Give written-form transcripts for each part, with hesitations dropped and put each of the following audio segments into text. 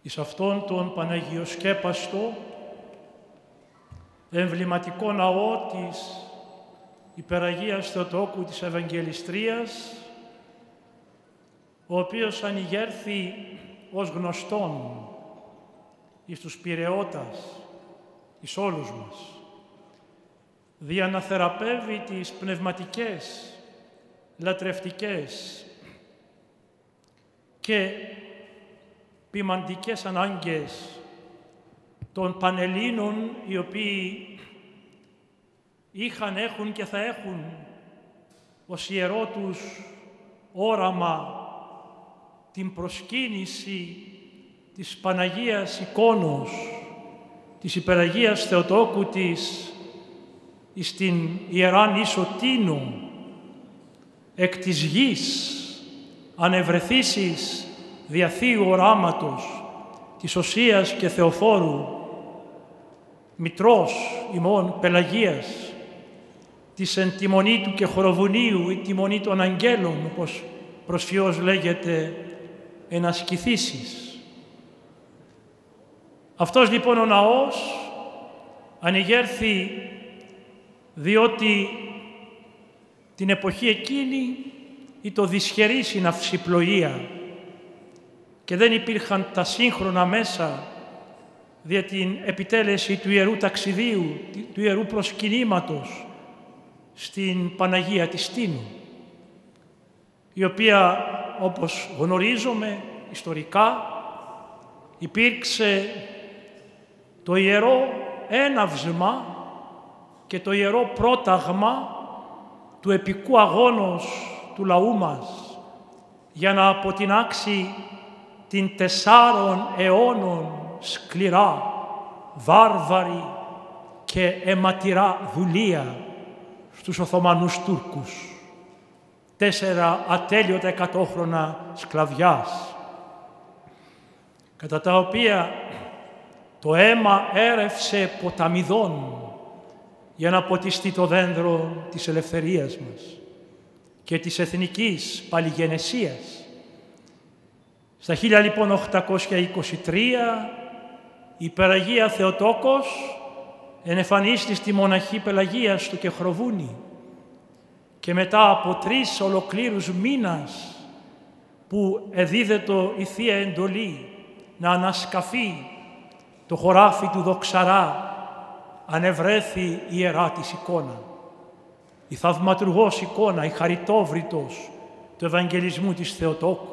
εις αυτόν τον Παναγιοσκέπαστο εμβληματικό ναό της Υπεραγίας Θεοτόκου της Ευαγγελιστρίας, ο οποίος ανηγέρθη ως γνωστόν εις τους Πειραιώτας, εις όλους μας, δια να θεραπεύει τις πνευματικές, λατρευτικές και ποιμαντικές ανάγκες των Πανελλήνων, οι οποίοι έχουν και θα έχουν ως ιερό τους όραμα την προσκύνηση της Παναγίας εικόνος, της Υπεραγίας Θεοτόκου της εις την Ιεράν Ίσο Τίνο, εκ της γης ανευρεθήσεις δια Θείου οράματος της Οσίας και Θεοφόρου, Μητρός ημών Πελαγίας, της εν τιμονή του και χοροβουνίου ή τιμονή των αγγέλων, όπως προσφυώς λέγεται, εν ασκηθήσεις. Αυτός λοιπόν ο ναός ανηγέρθη διότι την εποχή εκείνη το δυσχερής η ναυσιπλοεία και δεν υπήρχαν τα σύγχρονα μέσα δια την επιτέλεση του Ιερού Ταξιδίου, του Ιερού Προσκυνήματος στην Παναγία της Τίνου, η οποία, όπως γνωρίζουμε ιστορικά, υπήρξε το ιερό έναυσμα και το ιερό πρόταγμα του επικού αγώνος του λαού μας για να αποτινάξει την 4 αιώνων σκληρά, βάρβαρη και αιματηρά δουλεία στους Οθωμανούς Τούρκους. 4 ατέλειωτα εκατόχρονα σκλαβιάς, κατά τα οποία το αίμα έρευσε ποταμιδών για να ποτιστεί το δέντρο της ελευθερίας μας και της εθνικής παλιγενεσίας. Στα 1823 η Υπεραγία Θεοτόκος ενεφανίστη στη μοναχή Πελαγίας στο Κεχροβούνι και μετά από 3 ολοκλήρους μήνας που εδίδετο η Θεία Εντολή να ανασκαφεί το χωράφι του Δοξαρά, ανεβρέθη η Ιερά της εικόνα. Η θαυματουργός εικόνα, η χαριτόβριτος του Ευαγγελισμού της Θεοτόκου.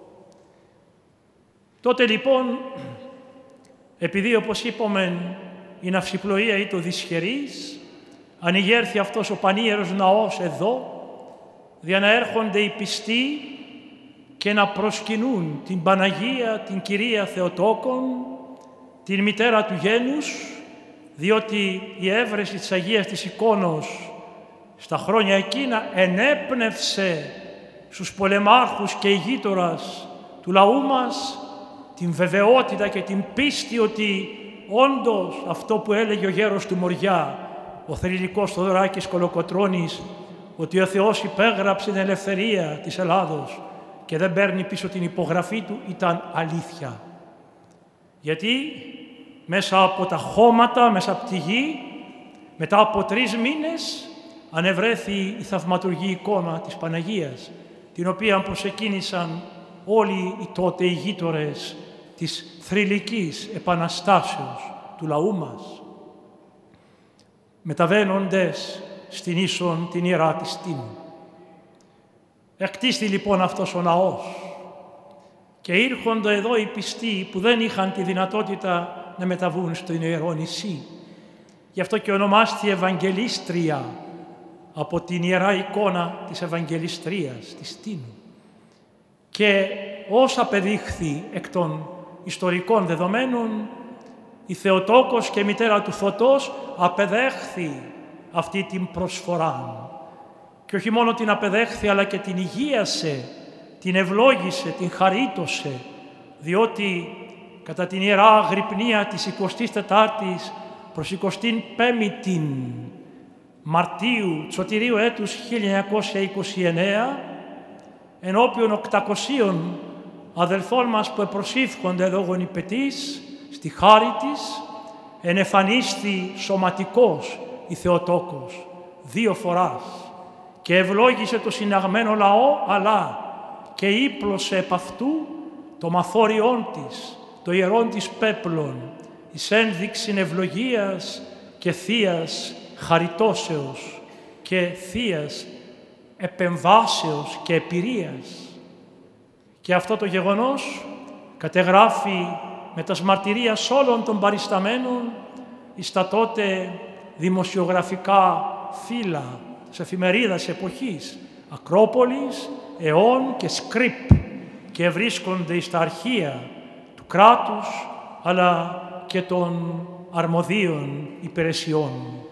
Τότε λοιπόν, επειδή όπως είπαμε η ναυσιπλοεία ή το δυσχερής, ανηγέρθη αυτός ο πανίερος ναός εδώ, για να έρχονται οι πιστοί και να προσκυνούν την Παναγία, την Κυρία Θεοτόκον, την Μητέρα του Γένους, διότι η έβρεση της Αγίας της Εικόνος στα χρόνια εκείνα ενέπνευσε στους πολεμάρχους και ηγείτορας του λαού μας την βεβαιότητα και την πίστη ότι όντως αυτό που έλεγε ο γέρος του Μοριά, ο θρυλικός Θοδωράκης Κολοκοτρώνης, ότι ο Θεός υπέγραψε την ελευθερία της Ελλάδος και δεν παίρνει πίσω την υπογραφή του, ήταν αλήθεια. Γιατί μέσα από τα χώματα, μέσα από τη γη, μετά από 3 μήνες, ανεβρέθη η θαυματουργή εικόνα της Παναγίας, την οποία προσεκίνησαν όλοι οι τότε ηγείτορες της θρυλικής επαναστάσεως του λαού μας, μεταβαίνοντες στην ίσον την Ιερά της Τίνου. Εκτίστη λοιπόν αυτός ο ναός και ήρχονται εδώ οι πιστοί που δεν είχαν τη δυνατότητα να μεταβούν στο Ιερό νησί. Γι' αυτό και ονομάστη Ευαγγελίστρια από την Ιερά εικόνα της Ευαγγελιστρίας, της Τίνου. Και όσα απεδείχθη εκ των ιστορικών δεδομένων, η Θεοτόκος και μητέρα του Φωτός απεδέχθη αυτή την προσφορά. Και όχι μόνο την απεδέχθη, αλλά και την υγείασε, την ευλόγησε, την χαρίτωσε, διότι κατά την Ιερά Αγρυπνία της 24ης προς 25η Μαρτίου Τσωτηρίου έτους 1929, ενώπιον 800 αδελφών μας που επροσήφχονται εδώ γονιπετής, στη χάρη της, ενεφανίστη σωματικός η Θεοτόκος 2 φοράς και ευλόγησε το συναγμένο λαό, αλλά και ύπλωσε επ' αυτού το μαθόριόν της, το ιερόν της πέπλων, εις ένδειξην ευλογίας και θείας χαριτώσεως και θείας επεμβάσεως και επηρείας. Και αυτό το γεγονός κατεγράφει με τας μαρτυρίας όλων των παρισταμένων εις τα τότε δημοσιογραφικά φύλλα της εφημερίδας εποχής, Ακρόπολης, Αιών και Σκρίπ, και βρίσκονται στα αρχεία του κράτους αλλά και των αρμοδίων υπηρεσιών.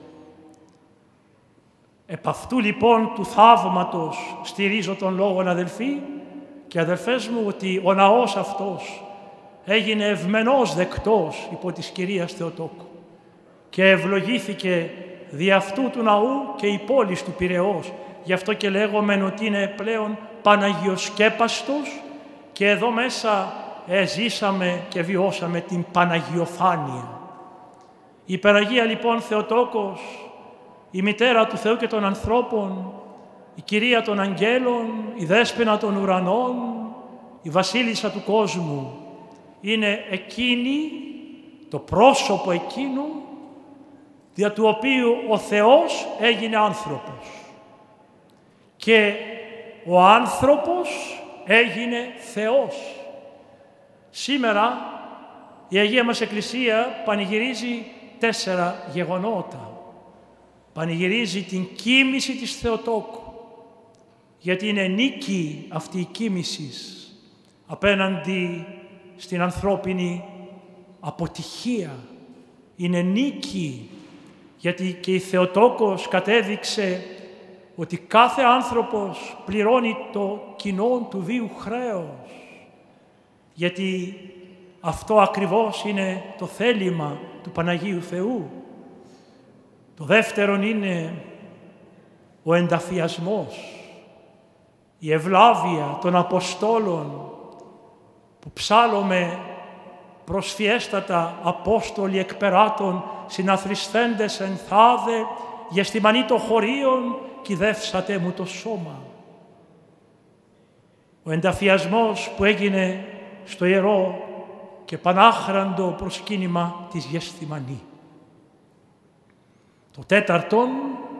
Επ' αυτού λοιπόν του θαύματος στηρίζω τον λόγον, αδελφοί και αδελφές μου, ότι ο ναός αυτός έγινε ευμενώς δεκτός υπό της Κυρίας Θεοτόκου και ευλογήθηκε δι' αυτού του ναού και η πόλη του Πειραιώς. Γι' αυτό και λέγομεν ότι είναι πλέον παναγιοσκέπαστος και εδώ μέσα ζήσαμε και βιώσαμε την Παναγιοφάνεια. Η υπεραγία λοιπόν Θεοτόκος, η μητέρα του Θεού και των ανθρώπων, η Κυρία των Αγγέλων, η Δέσποινα των ουρανών, η Βασίλισσα του κόσμου, είναι εκείνη, το πρόσωπο εκείνου, δια του οποίου ο Θεός έγινε άνθρωπος. Και ο άνθρωπος έγινε Θεός. Σήμερα η Αγία μας Εκκλησία πανηγυρίζει 4 γεγονότα. Πανηγυρίζει την κοίμηση της Θεοτόκου, γιατί είναι νίκη αυτή η κοίμηση απέναντι στην ανθρώπινη αποτυχία. Είναι νίκη, γιατί και η Θεοτόκος κατέδειξε ότι κάθε άνθρωπος πληρώνει το κοινό του βίου χρέος, γιατί αυτό ακριβώς είναι το θέλημα του Παναγίου Θεού. Το δεύτερον είναι ο ενταφιασμός, η ευλάβεια των Αποστόλων που ψάλλουμε προσφιέστατα Απόστολοι εκπεράτων συναθρισθέντες εν θάδε γεστημανή το χωρίον κυδεύσατε μου το σώμα. Ο ενταφιασμός που έγινε στο ιερό και πανάχραντο προσκύνημα της Γεστημανή. Το τέταρτον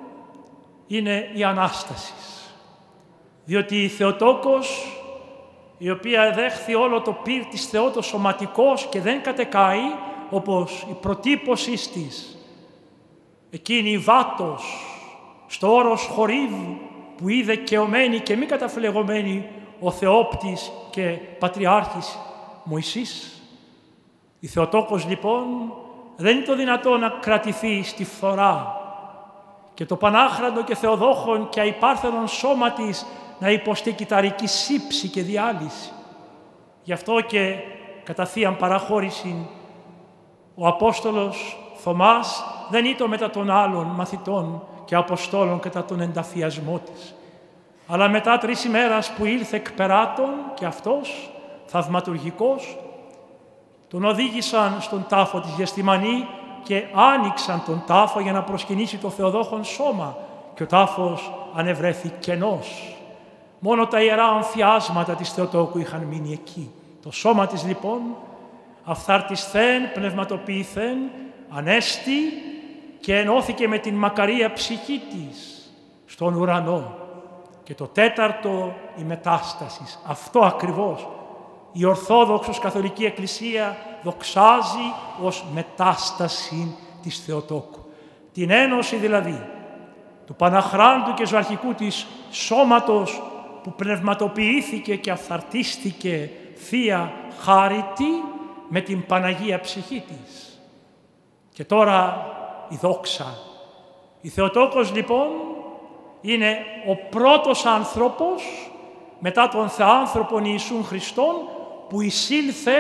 είναι η Ανάσταση, διότι η Θεοτόκος, η οποία δέχθη όλο το πυρ της Θεό το σωματικός και δεν κατεκάει, όπως η προτύπωσή της, εκείνη η Βάτος, στο όρος Χορίβ, που είδε καιωμένη και μη καταφλεγωμένη ο Θεόπτης και Πατριάρχης Μωυσής. Η Θεοτόκος λοιπόν δεν είναι το δυνατό να κρατηθεί στη φθορά και το πανάχραντο και θεοδόχον και αϊπάρθενον σώμα της να υποστεί κυταρική σύψη και διάλυση. Γι' αυτό και κατά θείαν παραχώρηση ο Απόστολος Θωμάς δεν ήτο μετά των άλλων μαθητών και Αποστόλων κατά τον ενταφιασμό της, αλλά μετά 3 ημέρας που ήλθε εκπεράτων και αυτός θαυματουργικός, τον οδήγησαν στον τάφο της Γεστημανή και άνοιξαν τον τάφο για να προσκυνήσει το Θεοδόχον σώμα και ο τάφος ανεβρέθη κενός. Μόνο τα ιερά αμφιάσματα της Θεοτόκου είχαν μείνει εκεί. Το σώμα της λοιπόν αυθαρτισθέν, πνευματοποιηθέν, ανέστη και ενώθηκε με την μακαρία ψυχή της στον ουρανό. Και το τέταρτο, η μετάσταση. Αυτό ακριβώς η Ορθόδοξος Καθολική Εκκλησία δοξάζει ως μετάσταση της Θεοτόκου. Την ένωση δηλαδή του παναχράντου και ζωαρχικού της σώματος που πνευματοποιήθηκε και αυθαρτίστηκε Θεία Χάριτη με την Παναγία ψυχή της. Και τώρα η δόξα. Η Θεοτόκος λοιπόν είναι ο πρώτος άνθρωπος μετά τον Θεάνθρωπον Ιησούν Χριστόν που εισήλθε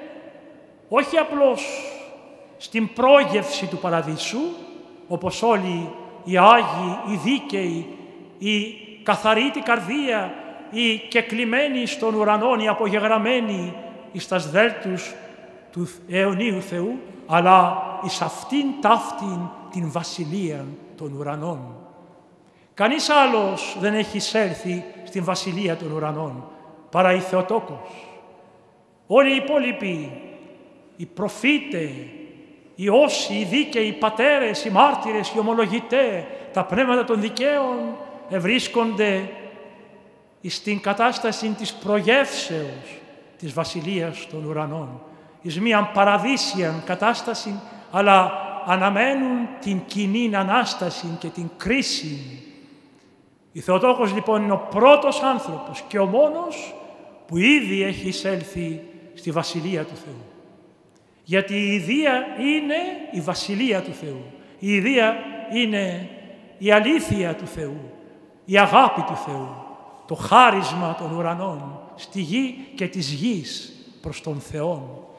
όχι απλώς στην πρόγευση του Παραδείσου, όπως όλοι οι Άγιοι, οι δίκαιοι, οι καθαροί την καρδία, ή κεκλειμένοι στον ουρανόν ή απογεγραμμένοι εις τας δέλτους του αιωνίου Θεού, αλλά εις αυτήν ταύτην την βασιλεία των ουρανών. Κανείς άλλος δεν έχει εισέλθει στην βασιλεία των ουρανών παρά η Θεοτόκος. Όλοι οι υπόλοιποι, οι προφήτε, οι όσοι, οι δίκαιοι, οι πατέρες, οι μάρτυρες, οι ομολογητέ, τα πνεύματα των δικαίων ευρίσκονται στην κατάσταση της προγεύσεως της βασιλείας των ουρανών, εις μίαν παραδείσιαν κατάσταση, αλλά αναμένουν την κοινή Ανάσταση και την κρίση. Η Θεοτόκος λοιπόν είναι ο πρώτος άνθρωπος και ο μόνος που ήδη έχει εισέλθει στη βασιλεία του Θεού. Γιατί η ιδία είναι η βασιλεία του Θεού. Η ιδία είναι η αλήθεια του Θεού, η αγάπη του Θεού, το χάρισμα των ουρανών στη γη και της γης προς τον Θεό.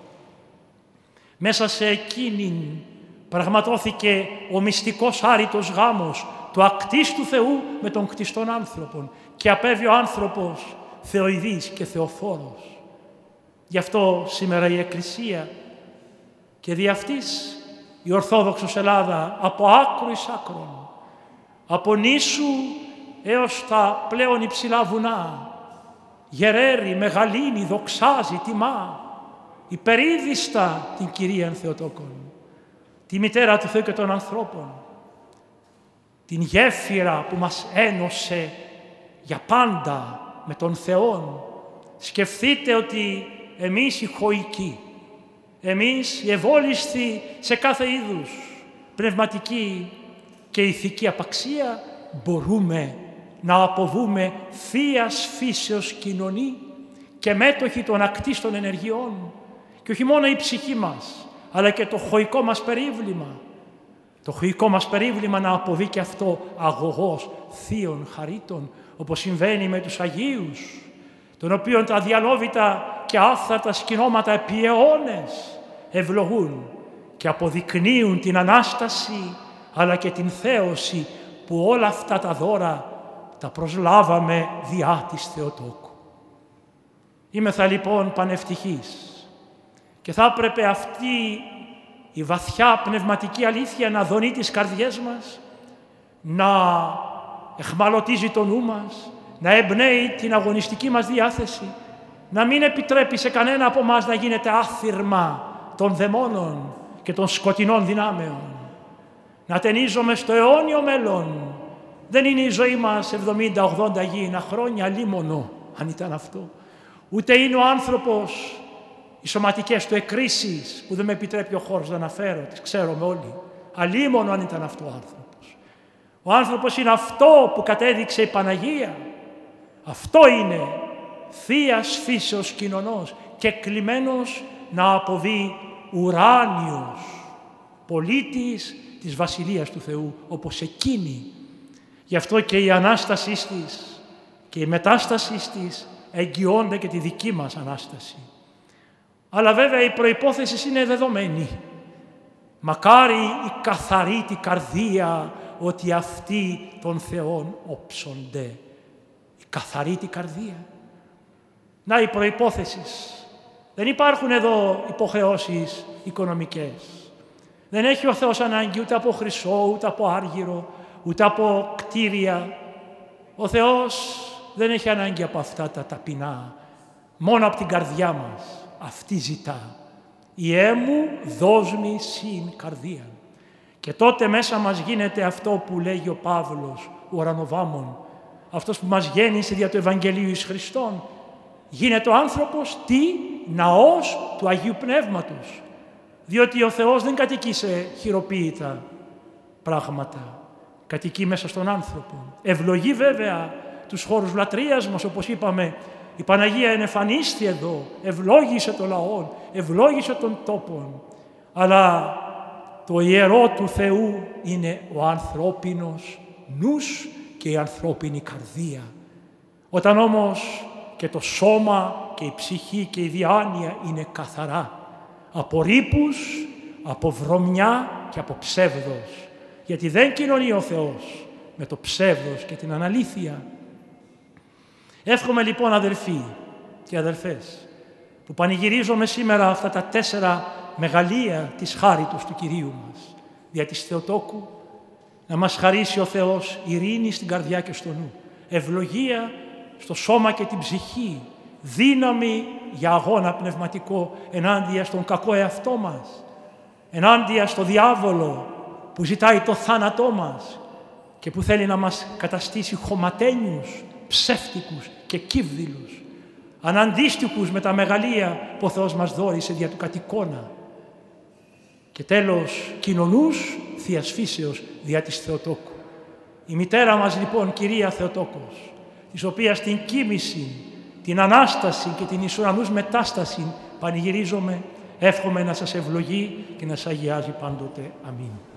Μέσα σε εκείνην πραγματώθηκε ο μυστικός άρρητος γάμος του ακτίστου Θεού με τον κτιστών άνθρωπον και απέβη ο άνθρωπος θεοειδής και θεοφόρος. Γι' αυτό σήμερα η Εκκλησία και δι' αυτής η Ορθόδοξος Ελλάδα από άκρο εις άκρον, από νήσου έως τα πλέον υψηλά βουνά, γεραίρει, μεγαλύνει, δοξάζει, τιμά, υπερίδιστα την Κυρίαν Θεοτόκον, τη μητέρα του Θεού και των ανθρώπων, την γέφυρα που μας ένωσε για πάντα με τον Θεόν. Σκεφτείτε ότι εμείς οι χωικοί, εμείς οι ευόλιστοι σε κάθε είδους πνευματική και ηθική απαξία, μπορούμε να αποβούμε θείας φύσεως κοινωνή και μέτοχοι των ακτίστων ενεργειών. Και όχι μόνο η ψυχή μας, αλλά και το χωικό μας περίβλημα. Το χωικό μας περίβλημα να αποβεί και αυτό αγωγός θείων χαρίτων, όπως συμβαίνει με τους Αγίους, των οποίων τα αδιαλόβητα και άφθαρτα σκηνώματα επί αιώνες ευλογούν και αποδεικνύουν την Ανάσταση, αλλά και την θέωση που όλα αυτά τα δώρα τα προσλάβαμε διά της Θεοτόκου. Είμεθα λοιπόν πανευτυχείς και θα έπρεπε αυτή η βαθιά πνευματική αλήθεια να δονεί τις καρδιές μας, να εχμαλωτίζει το νου μας, να εμπνέει την αγωνιστική μας διάθεση, να μην επιτρέπει σε κανένα από εμάς να γίνεται άθυρμα των δαιμόνων και των σκοτεινών δυνάμεων. Να ταινίζομαι στο αιώνιο μέλλον. Δεν είναι η ζωή μας 70-80 γήινα χρόνια, λίμωνο, αν ήταν αυτό. Ούτε είναι ο άνθρωπος οι σωματικές του εκκρίσεις που δεν με επιτρέπει ο χώρος να αναφέρω, τις ξέρουμε όλοι. Αλίμονο αν ήταν αυτό ο άνθρωπος. Ο άνθρωπος είναι αυτό που κατέδειξε η Παναγία. Αυτό είναι θείας φύσεως κοινωνός και κλειμένος να αποβεί ουράνιος πολίτης της Βασιλείας του Θεού, όπως εκείνη. Γι' αυτό και η Ανάστασή της και η Μετάστασή της εγγυώνται και τη δική μας Ανάσταση. Αλλά βέβαια η προϋπόθεση είναι δεδομένη. Μακάρι η καθαρή τη καρδία ότι αυτοί των Θεών όψονται. Η καθαρή τη καρδία. Να οι προϋπόθεσεις. Δεν υπάρχουν εδώ υποχρεώσεις οικονομικές. Δεν έχει ο Θεός ανάγκη ούτε από χρυσό, ούτε από άργυρο, ούτε από κτίρια. Ο Θεός δεν έχει ανάγκη από αυτά τα ταπεινά. Μόνο από την καρδιά μας. Αυτή ζητά. «Ιέ μου δώσμη συν καρδία». Και τότε μέσα μας γίνεται αυτό που λέγει ο Παύλος, ο ουρανοβάμων, αυτός που μας γέννησε δια του Ευαγγελίου εις Χριστόν. Γίνεται ο άνθρωπος τι? Ναός του Αγίου Πνεύματος. Διότι ο Θεός δεν κατοικεί σε χειροποίητα πράγματα. Κατοικεί μέσα στον άνθρωπο. Ευλογεί βέβαια τους χώρους λατρείας μας, όπως είπαμε. Η Παναγία ενεφανίστη εδώ, ευλόγησε το λαό, ευλόγησε τον τόπο. Αλλά το ιερό του Θεού είναι ο ανθρώπινος νους και η ανθρώπινη καρδία. Όταν όμως και το σώμα και η ψυχή και η διάνοια είναι καθαρά από ρήπους, από βρωμιά και από ψεύδος. Γιατί δεν κοινωνεί ο Θεός με το ψεύδος και την αναλήθεια. Εύχομαι λοιπόν αδελφοί και αδελφές, που πανηγυρίζομαι σήμερα αυτά τα 4 μεγαλεία της χάριτος του Κυρίου μας, δια της Θεοτόκου, να μας χαρίσει ο Θεός ειρήνη στην καρδιά και στο νου, ευλογία στο σώμα και την ψυχή, δύναμη για αγώνα πνευματικό ενάντια στον κακό εαυτό μας, ενάντια στο διάβολο που ζητάει το θάνατό μας και που θέλει να μας καταστήσει χωματένιους, ψεύτικους και κύβδηλους, αναντίστοιχους με τα μεγαλεία που ο Θεός μας δώρισε δια του κατοικώνα. Και τέλος, κοινωνούς Θείας φύσεως δια της Θεοτόκου. Η μητέρα μας λοιπόν, Κυρία Θεοτόκος, της οποίας την κοίμηση, την Ανάσταση και την εις ουρανούς μετάσταση πανηγυρίζομαι, εύχομαι να σας ευλογεί και να σας αγιάζει πάντοτε. Αμήν.